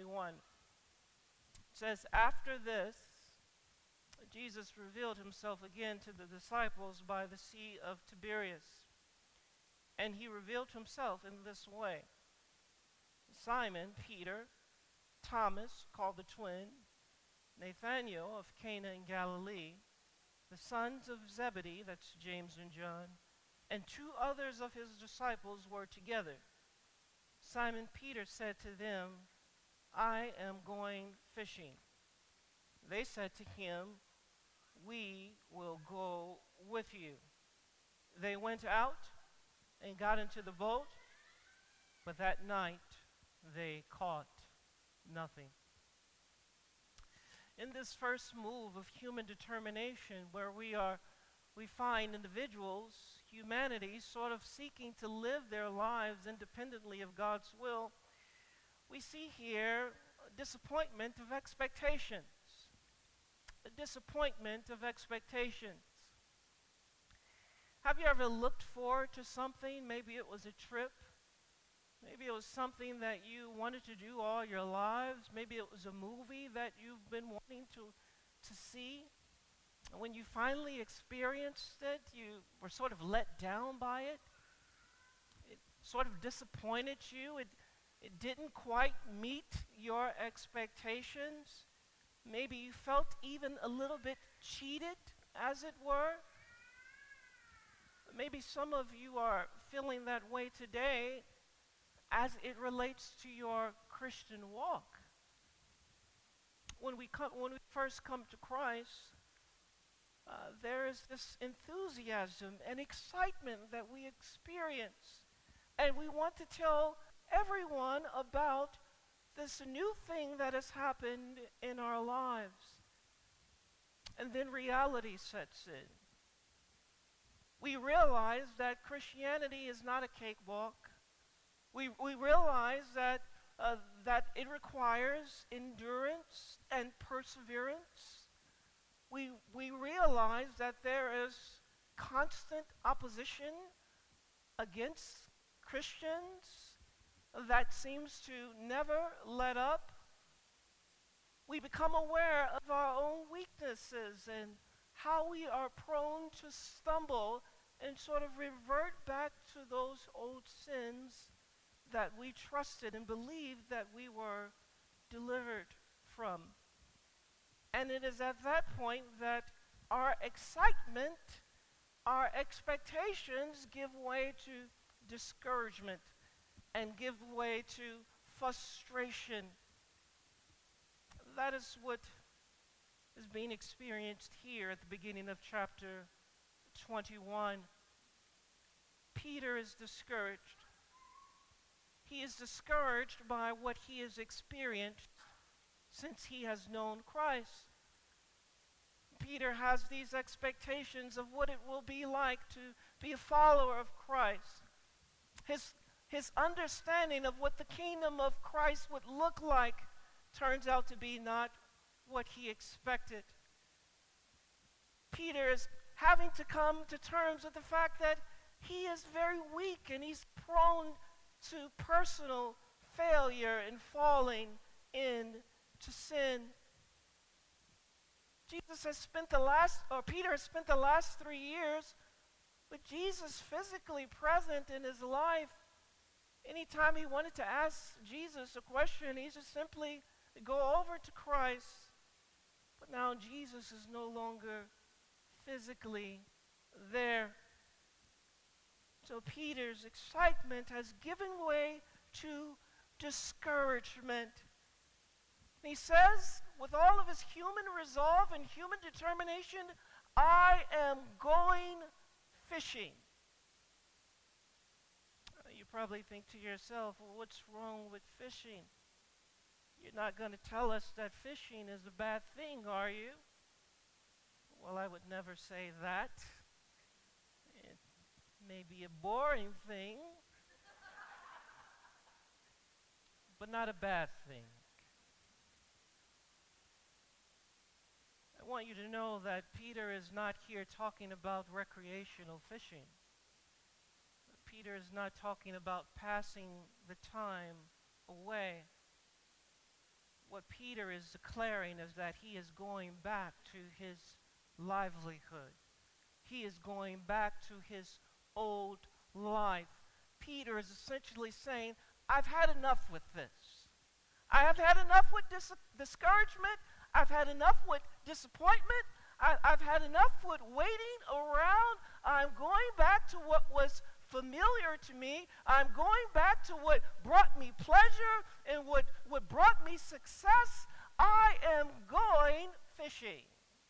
21. It says, "After this, Jesus revealed himself again to the disciples by the Sea of Tiberias. And he revealed himself in this way: Simon, Peter, Thomas, called the twin, Nathanael of Cana in Galilee, the sons of Zebedee," that's James and John, "and two others of his disciples were together. Simon Peter said to them, 'I am going fishing.' They said to him, 'We will go with you.' They went out and got into the boat, but that night they caught nothing." In this first move of human determination, where we find individuals, humanity, sort of seeking to live their lives independently of God's will, we see here a disappointment of expectations. A disappointment of expectations. Have you ever looked forward to something? Maybe it was a trip. Maybe it was something that you wanted to do all your lives. Maybe it was a movie that you've been wanting to see. And when you finally experienced it, you were sort of let down by it. It sort of disappointed you. It didn't quite meet your expectations. Maybe you felt even a little bit cheated, as it were. Maybe some of you are feeling that way today as it relates to your Christian walk. When we first come to Christ, there is this enthusiasm and excitement that we experience. And we want to tell everyone about this new thing that has happened in our lives. And then reality sets in. We realize that Christianity is not a cakewalk. We realize that it requires endurance and perseverance. We realize that there is constant opposition against Christians that seems to never let up. We become aware of our own weaknesses and how we are prone to stumble and sort of revert back to those old sins that we trusted and believed that we were delivered from. And it is at that point that our excitement, our expectations give way to discouragement and give way to frustration. That is what is being experienced here at the beginning of chapter 21. Peter is discouraged. He is discouraged by what he has experienced since he has known Christ. Peter has these expectations of what it will be like to be a follower of Christ. His understanding of what the kingdom of Christ would look like turns out to be not what he expected. Peter is having to come to terms with the fact that he is very weak and he's prone to personal failure and falling into sin. Peter has spent the last 3 years with Jesus physically present in his life. Anytime he wanted to ask Jesus a question, he just simply go over to Christ. But now Jesus is no longer physically there. So Peter's excitement has given way to discouragement. He says, with all of his human resolve and human determination, "I am going fishing." You probably think to yourself, well, what's wrong with fishing? You're not going to tell us that fishing is a bad thing, are you? Well, I would never say that. It may be a boring thing, but not a bad thing. I want you to know that Peter is not here talking about recreational fishing. Peter is not talking about passing the time away. what Peter is declaring is that he is going back to his livelihood. He is going back to his old life. Peter is essentially saying, I've had enough with this. I have had enough with discouragement. I've had enough with disappointment. I've had enough with waiting around. I'm going back to what was familiar to me. I'm going back to what brought me pleasure and what brought me success. I am going fishing.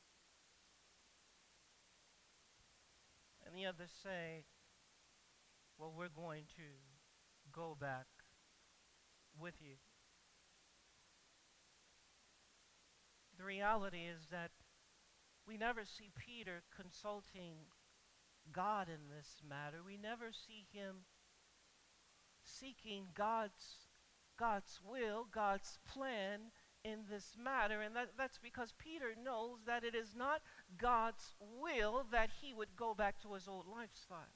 And the others say, well, we're going to go back with you. The reality is that we never see Peter consulting God in this matter. We never see him seeking God's will, God's plan in this matter. And that's because Peter knows that it is not God's will that he would go back to his old lifestyle.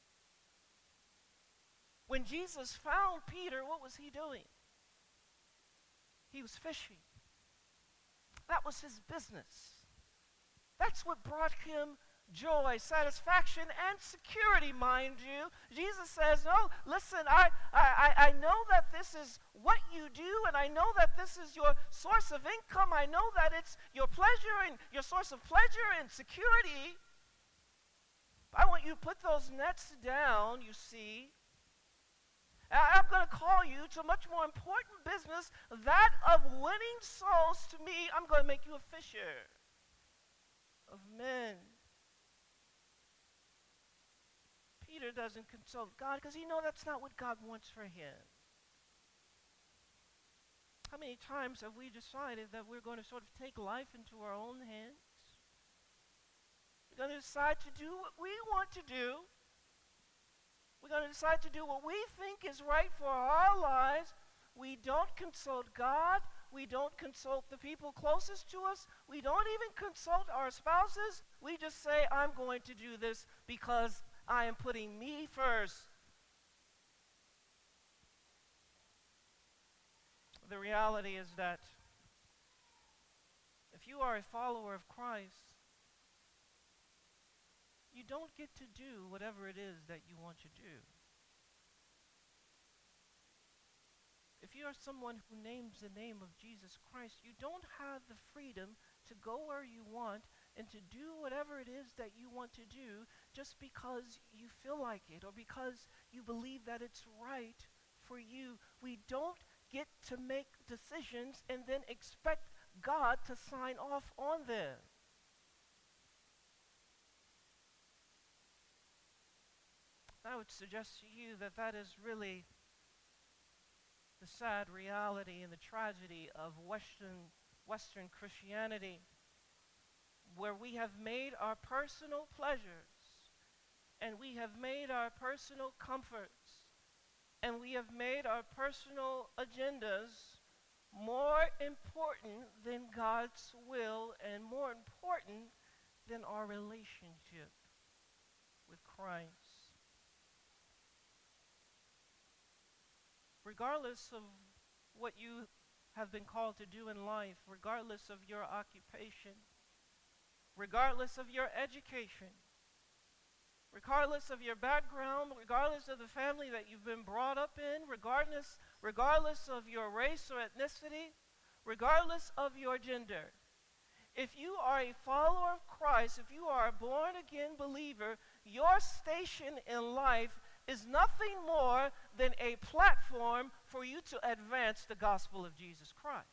When Jesus found Peter, what was he doing? He was fishing. That was his business. That's what brought him joy, satisfaction, and security, mind you. Jesus says, no, listen, I know that this is what you do, and I know that this is your source of income. I know that it's your pleasure and your source of pleasure and security. I want you to put those nets down, you see. I'm going to call you to a much more important business, that of winning souls to me. I'm going to make you a fisher of men. Peter doesn't consult God because he knows that's not what God wants for him. How many times have we decided that we're going to sort of take life into our own hands? We're going to decide to do what we want to do. We're going to decide to do what we think is right for our lives. We don't consult God. We don't consult the people closest to us. We don't even consult our spouses. We just say, I'm going to do this because I am putting me first. The reality is that if you are a follower of Christ, you don't get to do whatever it is that you want to do. If you are someone who names the name of Jesus Christ, you don't have the freedom to go where you want and to do whatever it is that you want to do just because you feel like it or because you believe that it's right for you. We don't get to make decisions and then expect God to sign off on them. I would suggest to you that that is really the sad reality and the tragedy of Western Christianity, where we have made our personal pleasures and we have made our personal comforts and we have made our personal agendas more important than God's will and more important than our relationship with Christ. Regardless of what you have been called to do in life, regardless of your occupation, regardless of your education, regardless of your background, regardless of the family that you've been brought up in, regardless of your race or ethnicity, regardless of your gender, if you are a follower of Christ, if you are a born-again believer, your station in life is nothing more than a platform for you to advance the gospel of Jesus Christ.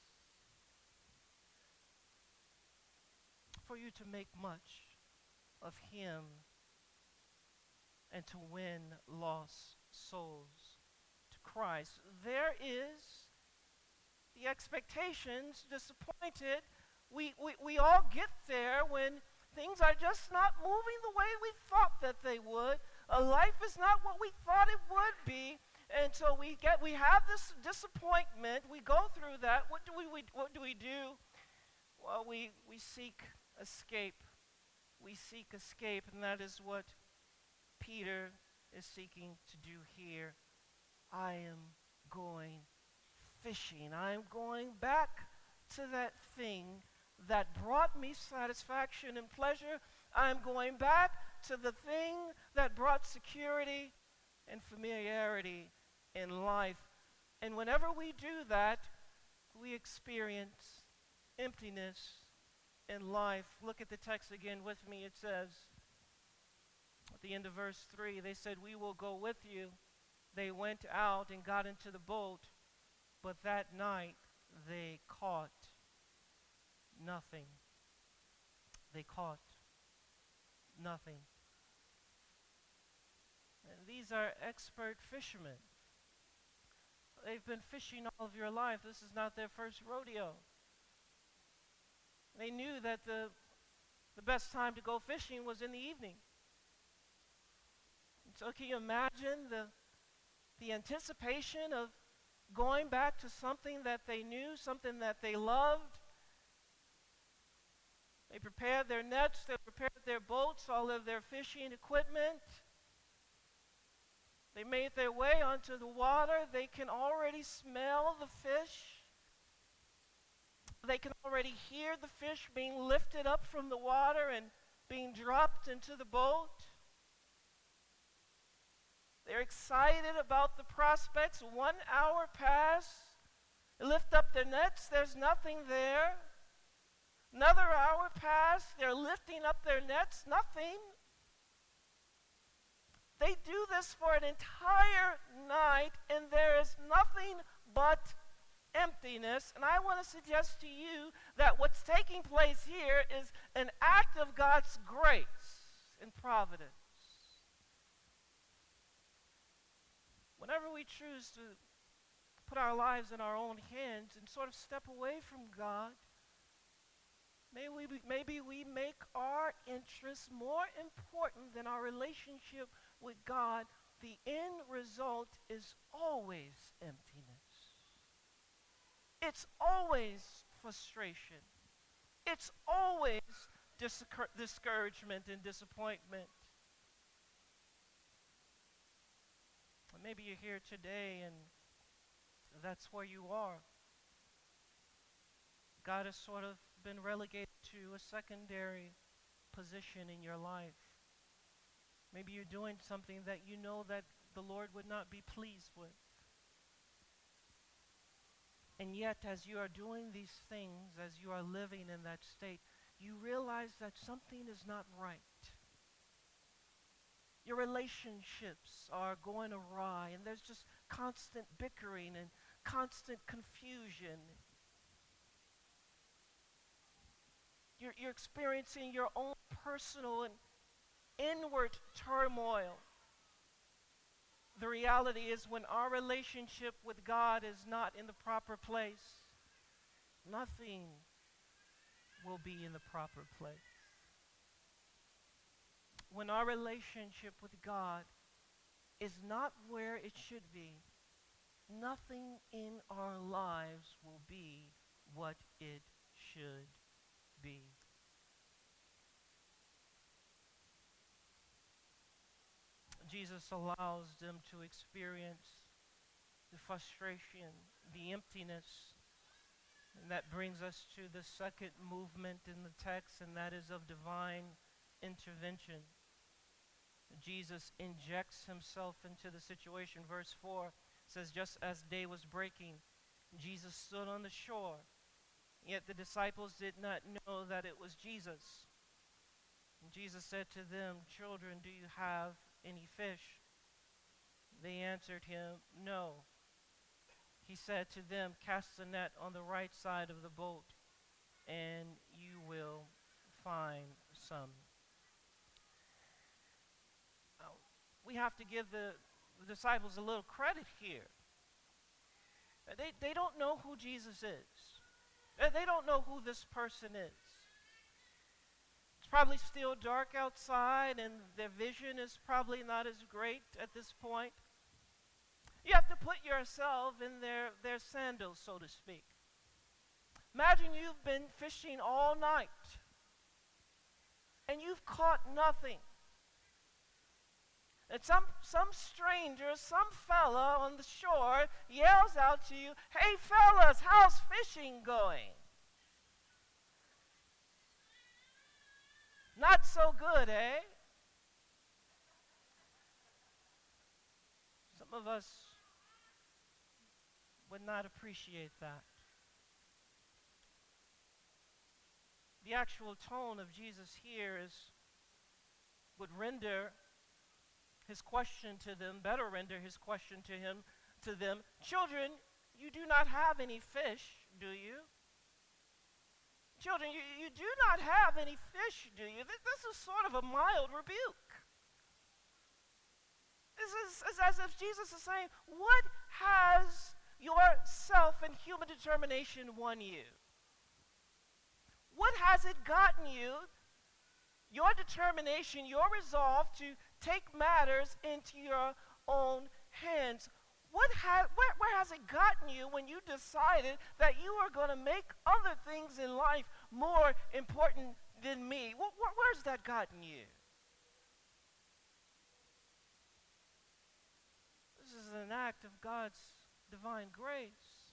For you to make much of him and to win lost souls to Christ. There is the expectations disappointed. We all get there when things are just not moving the way we thought that they would. Life is not what we thought it would be, and so we have this disappointment. We go through that. What do we do? Well, we seek escape. We seek escape, and that is what Peter is seeking to do here. I am going fishing. I'm going back to that thing that brought me satisfaction and pleasure. I'm going back to the thing that brought security and familiarity in life. And whenever we do that, we experience emptiness in life. Look at the text again with me. It says, at the end of verse 3, they said, "We will go with you." They went out and got into the boat, but that night they caught nothing. They caught nothing. And these are expert fishermen. They've been fishing all of your life. This is not their first rodeo. They knew that the best time to go fishing was in the evening. And so can you imagine the anticipation of going back to something that they knew, something that they loved? They prepared their nets, they prepared their boats, all of their fishing equipment. They made their way onto the water. They can already smell the fish. They can already hear the fish being lifted up from the water and being dropped into the boat. They're excited about the prospects. 1 hour pass. They lift up their nets. There's nothing there. Another hour pass. They're lifting up their nets. Nothing. They do this for an entire night, and there is nothing but emptiness. And I want to suggest to you that what's taking place here is an act of God's grace and providence. Whenever we choose to put our lives in our own hands and sort of step away from God, maybe we make our interests more important than our relationship with God. The end result is always emptiness. It's always frustration. It's always discouragement and disappointment. Maybe you're here today and that's where you are. God has sort of been relegated to a secondary position in your life. Maybe you're doing something that you know that the Lord would not be pleased with. And yet, as you are doing these things, as you are living in that state, you realize that something is not right. Your relationships are going awry, and there's just constant bickering and constant confusion. You're experiencing your own personal and inward turmoil. The reality is, when our relationship with God is not in the proper place, nothing will be in the proper place. When our relationship with God is not where it should be, nothing in our lives will be what it should be. Jesus allows them to experience the frustration, the emptiness, and that brings us to the second movement in the text, and that is of divine intervention. Jesus injects himself into the situation. Verse 4 says, just as day was breaking, Jesus stood on the shore. Yet the disciples did not know that it was Jesus. And Jesus said to them, "Children, do you have any fish?" They answered him, "No." He said to them, "Cast the net on the right side of the boat, and you will find some." We have to give the disciples a little credit here. They don't know who Jesus is. They don't know who this person is. It's probably still dark outside, and their vision is probably not as great at this point. You have to put yourself in their sandals, so to speak. Imagine you've been fishing all night, and you've caught nothing. And some stranger, some fella on the shore yells out to you, "Hey fellas, how's fishing going?" Not so good, eh? Some of us would not appreciate that. The actual tone of Jesus here would render his question to them, better render his question to them, "Children, you do not have any fish, do you? Children, you do not have any fish, do you?" This is sort of a mild rebuke. This is as if Jesus is saying, what has your self and human determination won you? What has it gotten you? Your determination, your resolve to take matters into your own hands. Where has it gotten you when you decided that you are going to make other things in life more important than me? Where's that gotten you? This is an act of God's divine grace.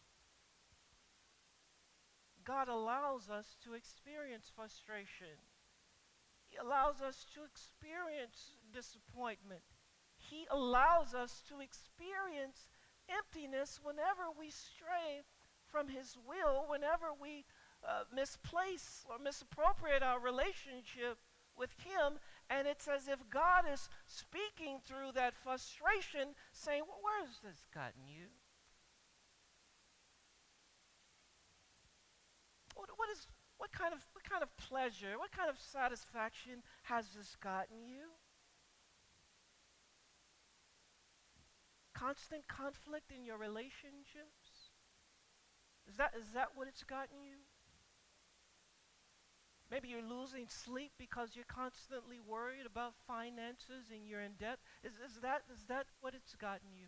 God allows us to experience frustration. He allows us to experience disappointment. He allows us to experience emptiness whenever we stray from His will, whenever we misplace or misappropriate our relationship with Him. And it's as if God is speaking through that frustration, saying, "Well, where has this gotten you? What kind of pleasure, what kind of satisfaction has this gotten you? Constant conflict in your relationships? Is that what it's gotten you? Maybe you're losing sleep because you're constantly worried about finances and you're in debt. Is that what it's gotten you?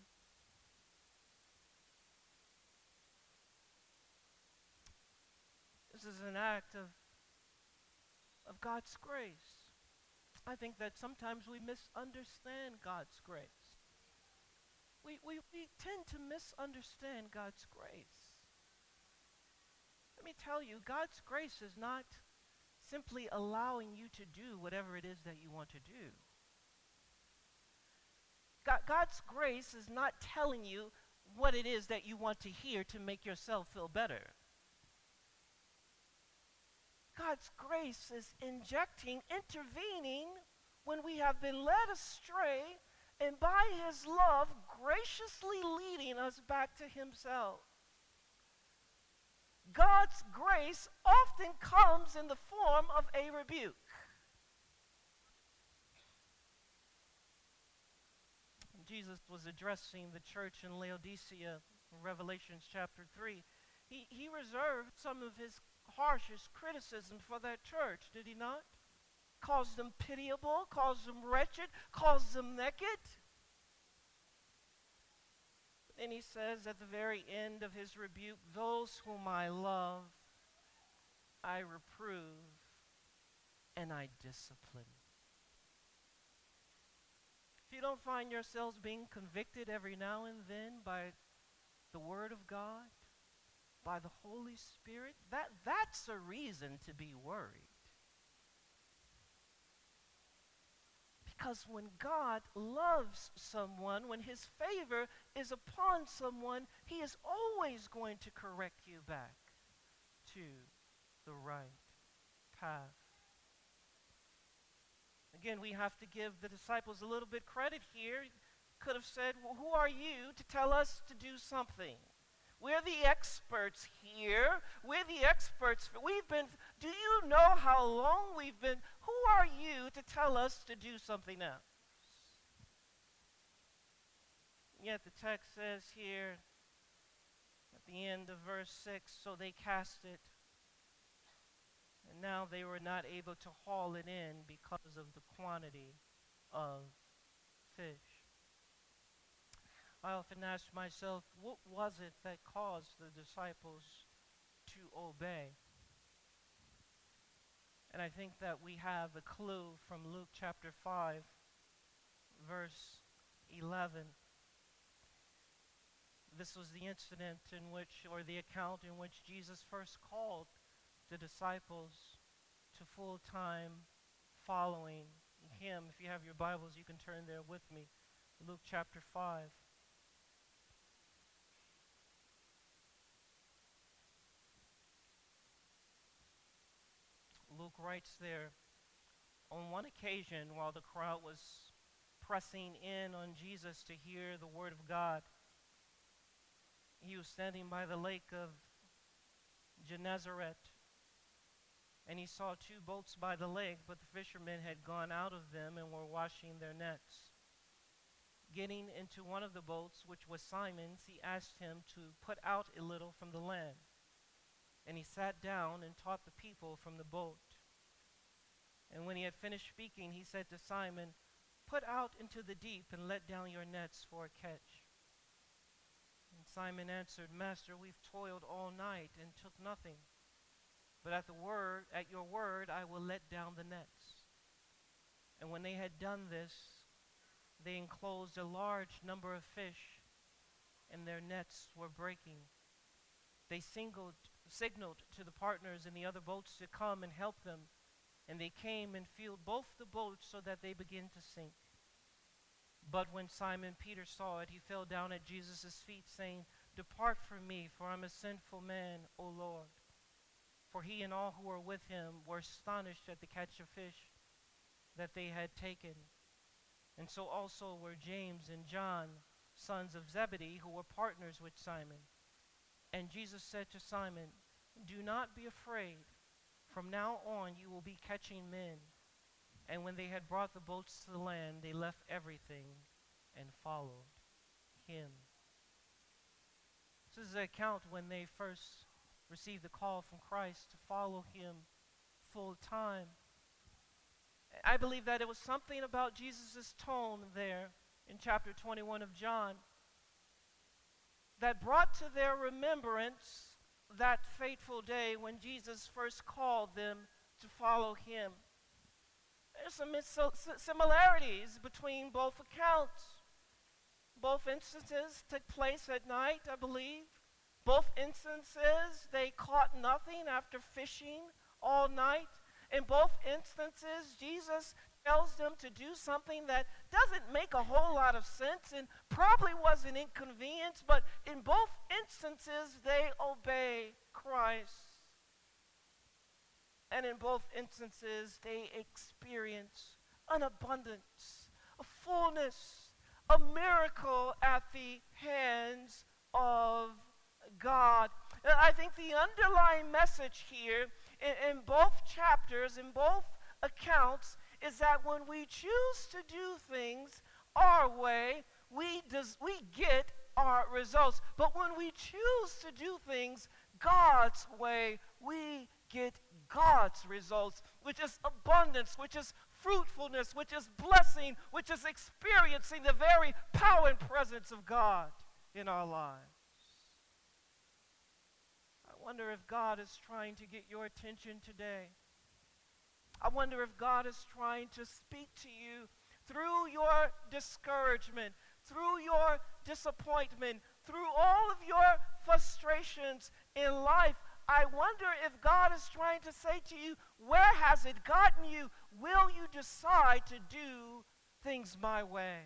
This is an act of God's grace. I think that sometimes we misunderstand God's grace. We tend to misunderstand God's grace. Let me tell you, God's grace is not simply allowing you to do whatever it is that you want to do. God's grace is not telling you what it is that you want to hear to make yourself feel better. God's grace is intervening when we have been led astray, and by His love graciously leading us back to Himself. God's grace often comes in the form of a rebuke. Jesus was addressing the church in Laodicea in Revelation chapter 3. He reserved some of His harshest criticism for that church, did He not? Calls them pitiable, calls them wretched, calls them naked. Then He says at the very end of His rebuke, "Those whom I love, I reprove and I discipline." If you don't find yourselves being convicted every now and then by the Word of God, by the Holy Spirit, that's a reason to be worried. Because when God loves someone, when His favor is upon someone, He is always going to correct you back to the right path. Again, we have to give the disciples a little bit credit here. Could have said, "Well, who are you to tell us to do something? We're the experts here. We're the experts. Do you know how long we've been? Who are you to tell us to do something else?" Yet the text says here at the end of verse 6, "So they cast it, and now they were not able to haul it in because of the quantity of fish." I often ask myself, what was it that caused the disciples to obey? And I think that we have a clue from Luke chapter 5, verse 11. This was the incident in which, or the account in which Jesus first called the disciples to full-time following him. If you have your Bibles, you can turn there with me. Luke chapter 5. Luke writes there, on one occasion, while the crowd was pressing in on Jesus to hear the word of God, he was standing by the lake of Gennesaret, and he saw two boats by the lake, but the fishermen had gone out of them and were washing their nets. Getting into one of the boats, which was Simon's, he asked him to put out a little from the land. And he sat down and taught the people from the boat. And when he had finished speaking, he said to Simon, "Put out into the deep and let down your nets for a catch." And Simon answered, "Master, we've toiled all night and took nothing. But at your word, I will let down the nets." And when they had done this, they enclosed a large number of fish, and their nets were breaking. They signaled to the partners in the other boats to come and help them, and they came and filled both the boats so that they began to sink. But when Simon Peter saw it, he fell down at Jesus' feet, saying, "Depart from me, for I'm a sinful man, O Lord." For he and all who were with him were astonished at the catch of fish that they had taken. And so also were James and John, sons of Zebedee, who were partners with Simon. And Jesus said to Simon, "Do not be afraid. From now on you will be catching men." And when they had brought the boats to the land, they left everything and followed him. This is the account when they first received the call from Christ to follow him full time. I believe that it was something about Jesus' tone there in chapter 21 of John that brought to their remembrance that fateful day when Jesus first called them to follow him. There's some similarities between both accounts. Both instances took place at night, I believe. Both instances, they caught nothing after fishing all night. In both instances, Jesus tells them to do something that doesn't make a whole lot of sense and probably was an inconvenience, but in both instances, they obey Christ. And in both instances, they experience an abundance, a fullness, a miracle at the hands of God. And I think the underlying message here in both chapters, in both accounts, is that when we choose to do things our way, we get our results. But when we choose to do things God's way, we get God's results, which is abundance, which is fruitfulness, which is blessing, which is experiencing the very power and presence of God in our lives. I wonder if God is trying to get your attention today. I wonder if God is trying to speak to you through your discouragement, through your disappointment, through all of your frustrations in life. I wonder if God is trying to say to you, where has it gotten you? Will you decide to do things my way?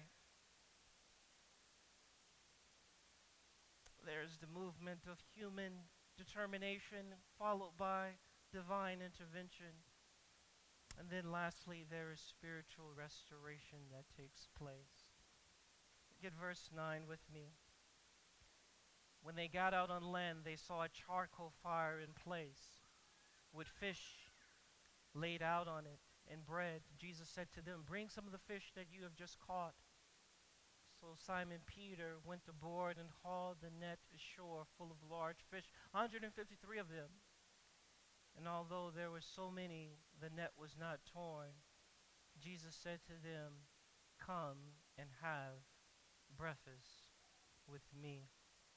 There's the movement of human determination followed by divine intervention. And then lastly, there is spiritual restoration that takes place. Look at verse 9 with me. When they got out on land, they saw a charcoal fire in place with fish laid out on it and bread. Jesus said to them, "Bring some of the fish that you have just caught." So Simon Peter went aboard and hauled the net ashore full of large fish, 153 of them. And although there were so many, the net was not torn. Jesus said to them, "Come and have breakfast with me."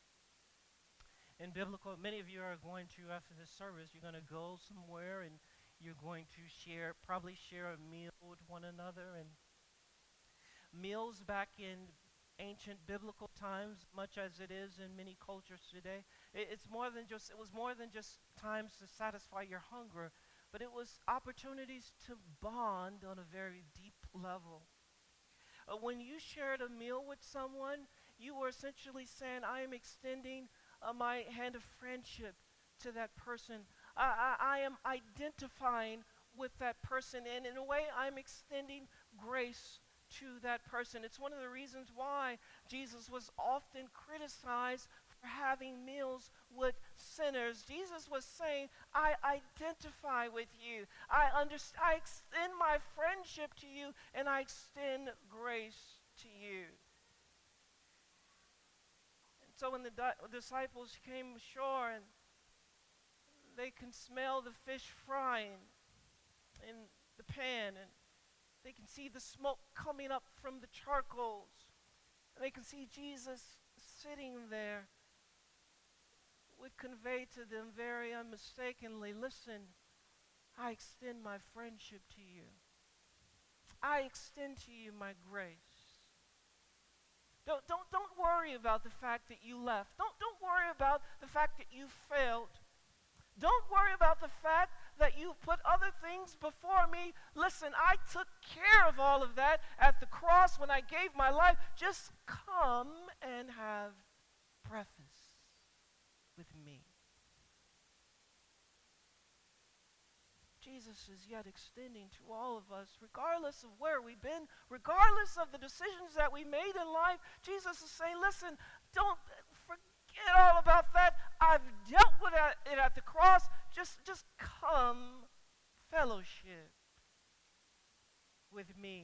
In biblical, many of you are going to, after this service, you're going to go somewhere and you're going to probably share a meal with one another. And meals back in ancient biblical times, much as it is in many cultures today. It was more than just times to satisfy your hunger, but it was opportunities to bond on a very deep level. When you shared a meal with someone, you were essentially saying, I am extending my hand of friendship to that person. I am identifying with that person, and in a way, I'm extending grace to that person. It's one of the reasons why Jesus was often criticized for having meals with sinners. Jesus was saying, I identify with you. I extend my friendship to you, and I extend grace to you. And so when the disciples came ashore and they can smell the fish frying in the pan, and they can see the smoke coming up from the charcoals, and they can see Jesus sitting there, would convey to them very unmistakably, listen, I extend my friendship to you. I extend to you my grace. Don't worry about the fact that you left. Don't worry about the fact that you failed. Don't worry about the fact that you put other things before me. Listen, I took care of all of that at the cross when I gave my life. Just come and have breakfast with me. Jesus is yet extending to all of us, regardless of where we've been, regardless of the decisions that we made in life. Jesus is saying, listen, don't forget all about that. I've dealt with it at the cross. Just come fellowship with me.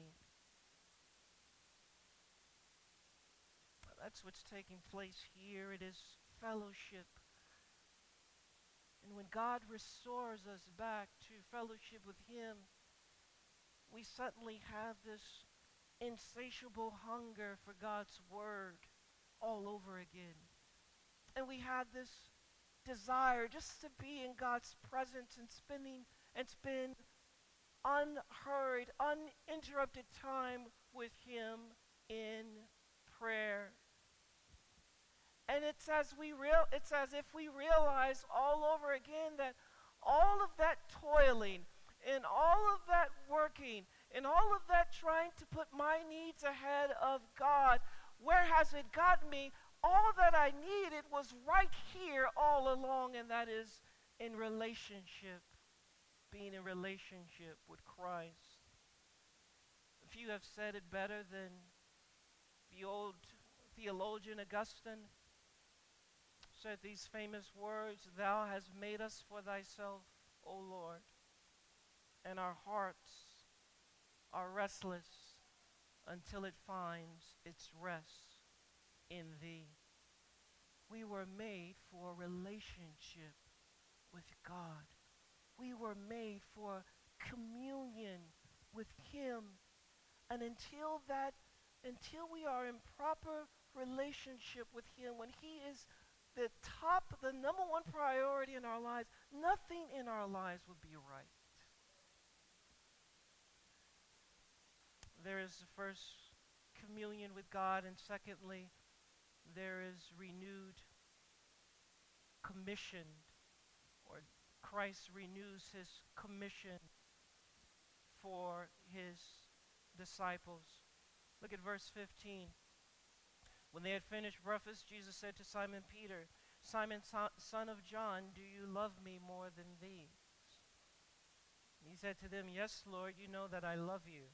That's what's taking place here. It is fellowship. And when God restores us back to fellowship with Him, we suddenly have this insatiable hunger for God's Word all over again. And we have this desire just to be in God's presence and spend unhurried, uninterrupted time with Him in prayer. And it's as if we realize all over again that all of that toiling and all of that working and all of that trying to put my needs ahead of God, where has it gotten me? All that I needed was right here all along, and that is in relationship, being in relationship with Christ. A few have said it better than the old theologian Augustine. Said these famous words, Thou hast made us for Thyself, O Lord, and our hearts are restless until it finds its rest in Thee. We were made for relationship with God. We were made for communion with Him. And until we are in proper relationship with Him, when He is the number one priority in our lives, nothing in our lives would be right. There is the first communion with God, and secondly, there is renewed commission, or Christ renews His commission for His disciples. Look at verse 15. When they had finished breakfast, Jesus said to Simon Peter, Simon, son of John, do you love me more than these? And He said to them, Yes, Lord, you know that I love you.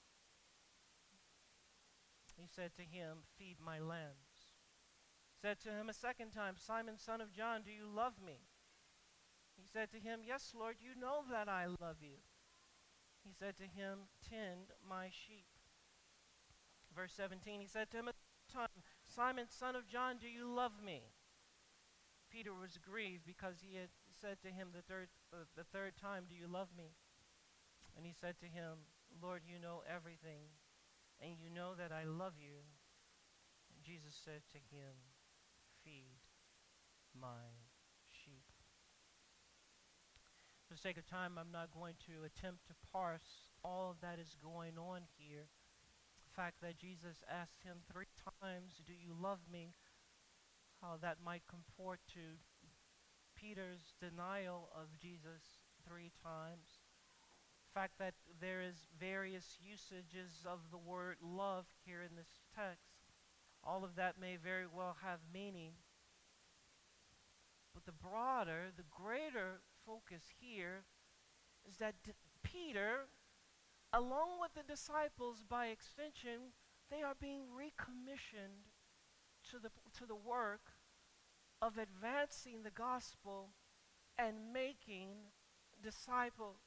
He said to him, Feed my lambs. He said to him a second time, Simon, son of John, do you love me? He said to him, Yes, Lord, you know that I love you. He said to him, Tend my sheep. Verse 17, he said to him a third time, Simon, son of John, do you love me? Peter was grieved because he had said to him the third time, Do you love me? And he said to him, Lord, you know everything, and you know that I love you. And Jesus said to him, Feed my sheep. For the sake of time, I'm not going to attempt to parse all that is going on here. fact that Jesus asked him 3 times, "Do you love me?" How that might comport to Peter's denial of Jesus 3 times. The fact that there is various usages of the word love here in this text. All of that may very well have meaning. But the broader, the greater focus here is that Peter, along with the disciples by extension, they are being recommissioned to the work of advancing the gospel and making disciples.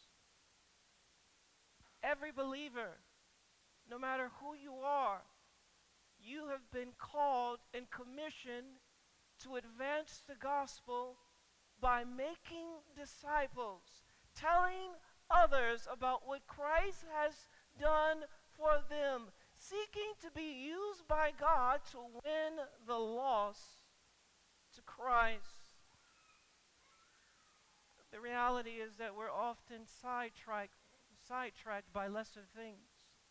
Every believer, no matter who you are, you have been called and commissioned to advance the gospel by making disciples, telling others about what Christ has done for them, seeking to be used by God to win the lost to Christ. The reality is that we're often sidetracked by lesser things.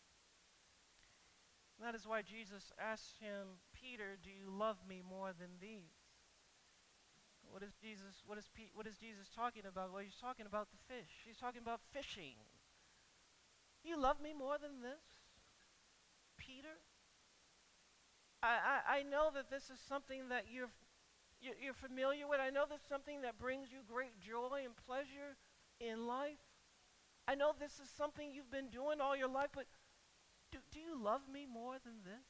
And that is why Jesus asked him, "Peter, do you love me more than these?" What is Jesus talking about? Well, he's talking about the fish. He's talking about fishing. Do you love me more than this, Peter? I know that this is something that you're familiar with. I know this is something that brings you great joy and pleasure in life. I know this is something you've been doing all your life, but do you love me more than this?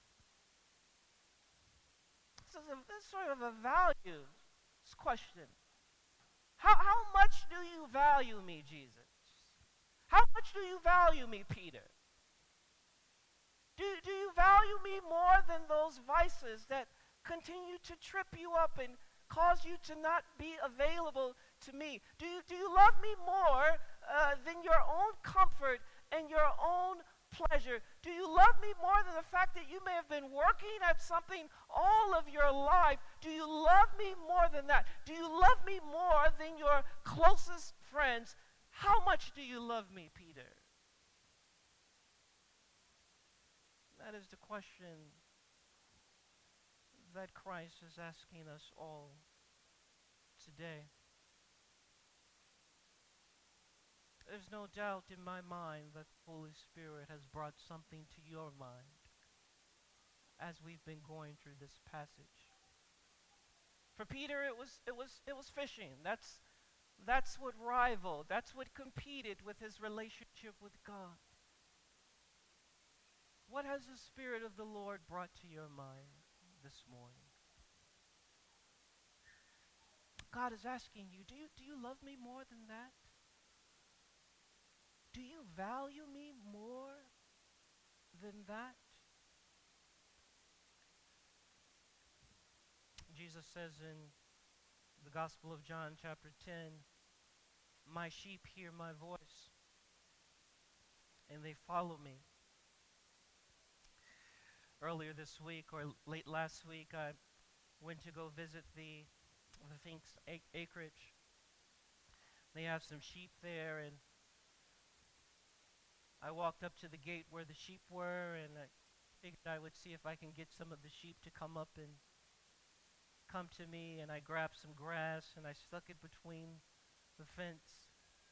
This is sort of a values question. How much do you value me, Jesus? How much do you value me, Peter? Do you value me more than those vices that continue to trip you up and cause you to not be available to me? Do you love me more than your own comfort and your own pleasure? Do you love me more than the fact that you may have been working at something all of your life? Do you love me more than that? Do you love me more than your closest friends? How much do you love me, Peter? That is the question that Christ is asking us all today. There's no doubt in my mind that the Holy Spirit has brought something to your mind as we've been going through this passage. For Peter, it was fishing. That's what rivaled. That's what competed with his relationship with God. What has the Spirit of the Lord brought to your mind this morning? God is asking you, do you love me more than that? Do you value me more than that? Jesus says in the Gospel of John, chapter 10, "My sheep hear my voice, and they follow me." Earlier this week, or late last week, I went to go visit the Finks acreage. They have some sheep there, and I walked up to the gate where the sheep were, and I figured I would see if I can get some of the sheep to come up and come to me, and I grabbed some grass, and I stuck it between the fence.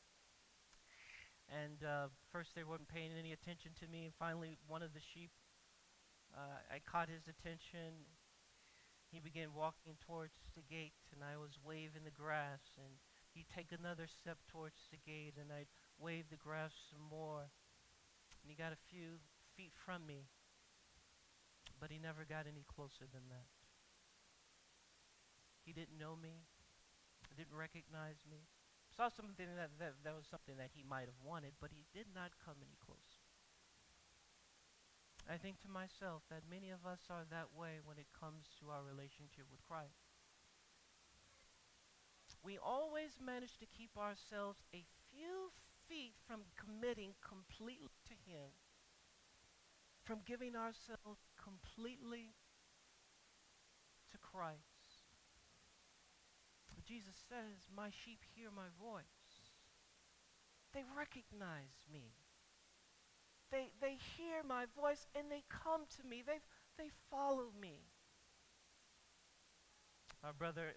And first they weren't paying any attention to me, and finally one of the sheep, I caught his attention. He began walking towards the gate, and I was waving the grass, and he'd take another step towards the gate, and I'd wave the grass some more. And he got a few feet from me, but he never got any closer than that. He didn't know me, didn't recognize me. Saw something that was something that he might have wanted, but he did not come any closer. I think to myself that many of us are that way when it comes to our relationship with Christ. We always manage to keep ourselves a few feet from committing completely to Him, from giving ourselves completely to Christ. But Jesus says, "My sheep hear my voice. They recognize me. they hear my voice and they come to me. They follow me. Our brother